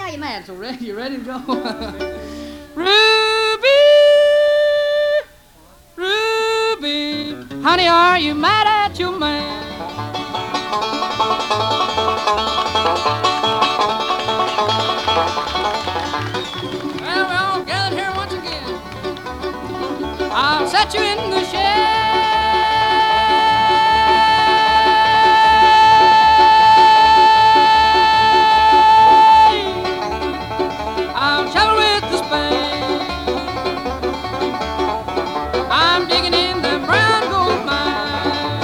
are you mad? So ready? You ready to go? Ruby, Ruby, honey, are you mad at your man? Well, we're all gathered here once again. I'll set you in the shade. I'll shovel with the spade. I'm digging in the brown gold mine.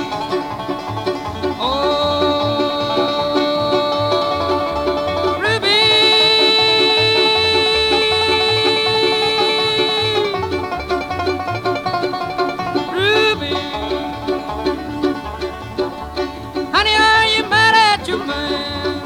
Oh, Ruby, Ruby, honey, are you mad at your man?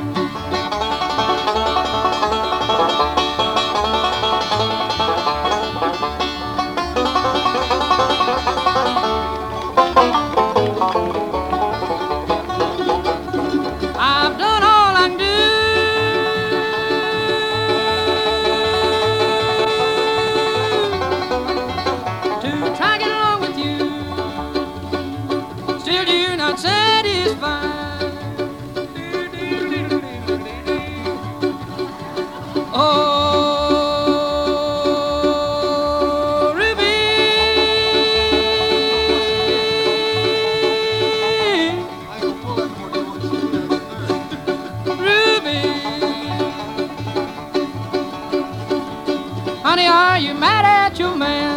I've done all I can do to try to get along with you. Still, you're not satisfied. Oh, Ruby, Ruby, honey, are you mad at your man?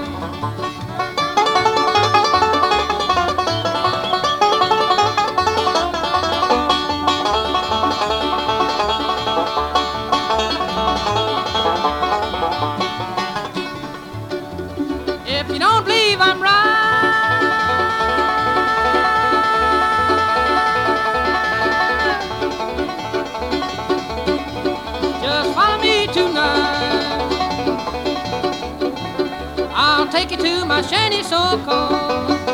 If you don't believe I'm right, just follow me tonight. I'll take you to my shanty so-called.